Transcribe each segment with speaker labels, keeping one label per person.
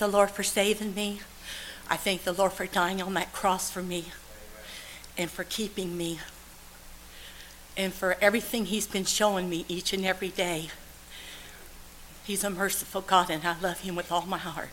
Speaker 1: the Lord for saving me. I thank the Lord for dying on that cross for me and for keeping me and for everything he's been showing me each and every day. He's a merciful God, and I love him with all my heart.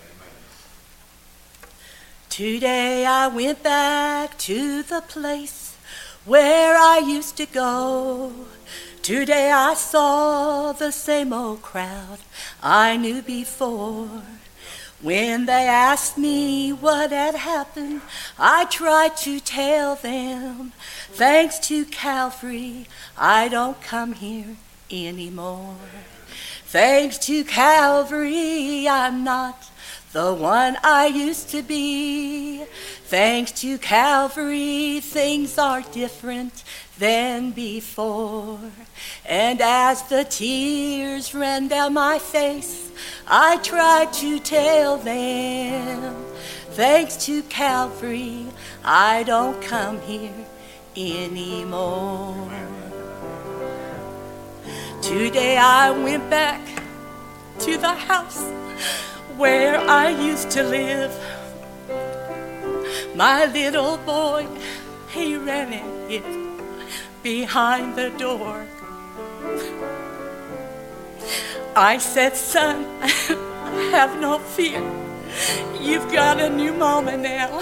Speaker 1: Today I went back to the place where I used to go. Today I saw the same old crowd I knew before. When they asked me what had happened, I tried to tell them, thanks to Calvary, I don't come here anymore. Thanks to Calvary, I'm not the one I used to be. Thanks to Calvary, things are different than before. And as the tears ran down my face, I tried to tell them, thanks to Calvary, I don't come here anymore. Today I went back to the house where I used to live. My little boy, he ran and hid behind the door. I said, son, have no fear. You've got a new mama now.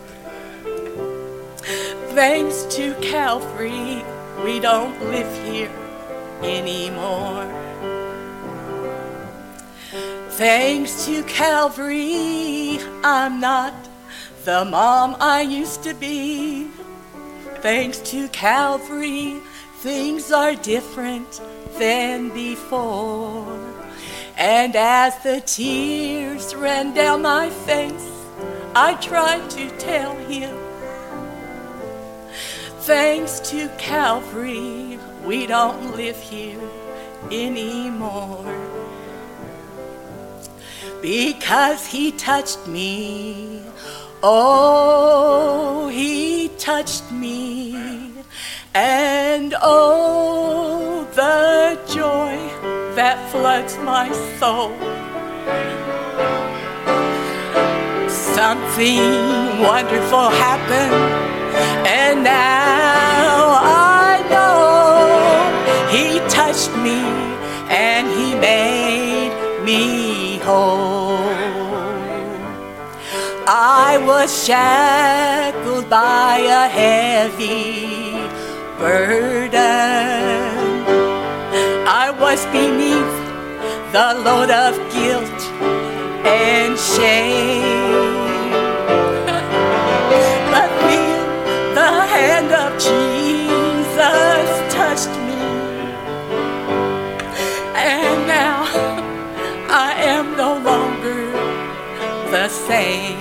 Speaker 1: Thanks to Calvary, we don't live here anymore. Thanks to Calvary, I'm not the mom I used to be. Thanks to Calvary, things are different than before. And as the tears ran down my face, I tried to tell him, thanks to Calvary, we don't live here anymore. Because he touched me, oh, he touched me, and oh, the joy that floods my soul. Something wonderful happened, and now I know he touched me and he made me whole. I was shackled by a heavy burden. I was beneath the load of guilt and shame. But then the hand of Jesus touched me, and now I am no longer the same.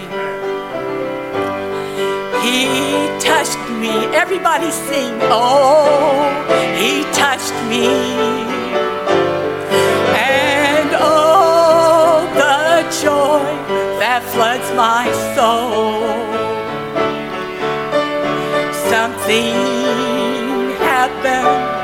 Speaker 1: He touched me. Everybody sing. Oh, he touched me. And oh, the joy that floods my soul. Something happened.